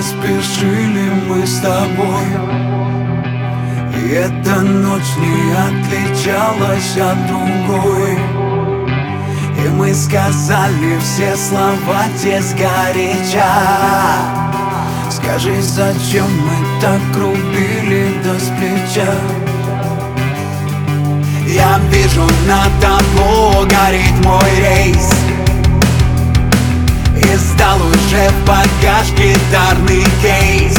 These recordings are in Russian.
поспешили мы с тобой, и эта ночь не отличалась от другой. И мы сказали все слова те сгоряча. Скажи, зачем мы так рубили до сплеча? Я вижу, на табло горит мой рейс, и сдал уже в багаж гитарный кейс.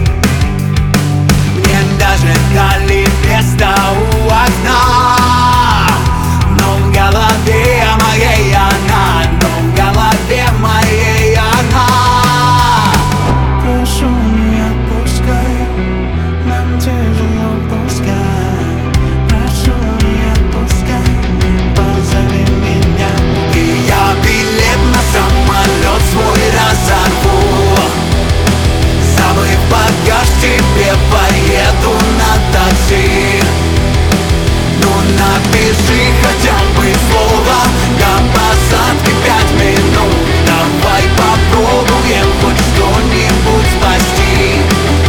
Мне даже дали место у окна, но в голове моей она, но в голове моей она. Прошу, не отпускай, нам тяжело пускай. Прошу, не отпускай, позови меня. И я билет на самолет свой разорву, забыв багаж, тебе поеду на такси. Ну напиши хотя бы слово, до посадки 5 минут. Давай попробуем хоть что-нибудь спасти.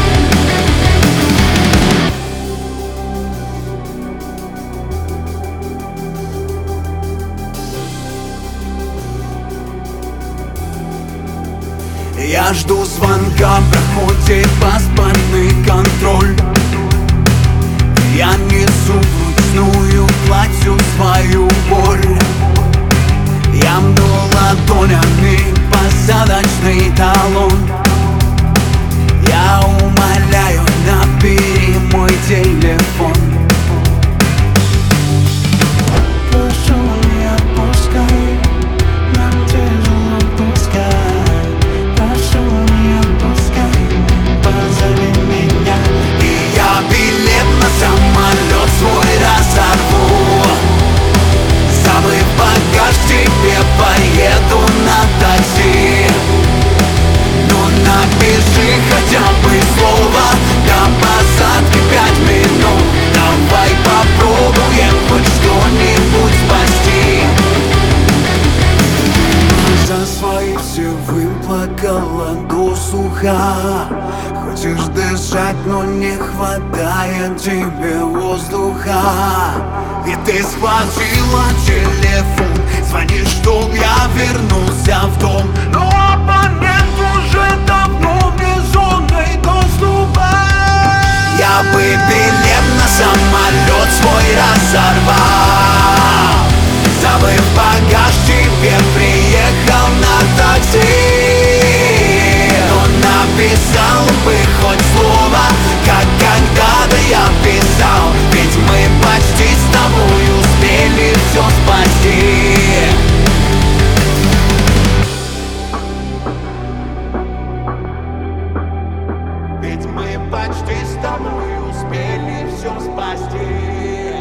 Я жду звонка, проходит паспортный контроль. Я несу вручную, плачу свою боль. Я мну ладонями посадочный талон. Я умоляю, набери мой телефон. Прошу, не отпускай, нам тяжело пускай. Прошу, не отпускай, позови меня. И я билет на самолет свой разорву, забыв багаж, тебе поеду на такси. Ну напиши хотя бы слово, до посадки 5 минут. Давай попробуем хоть что-нибудь спасти. За свои все выплакала досуха. Хочешь дышать, но не хватает тебе воздуха. И ты схватила телефон, звонишь, чтоб я вернулся в дом. Но абонент уже давно вне зоны доступа. Я бы билет на самолет свой разорвал, забыв багаж, тебе приехал на такси. Но написал бы хоть слово, как когда-то я писал. Ведь мы почти с тобой успели все спасти. Ведь мы почти с тобой успели все спасти.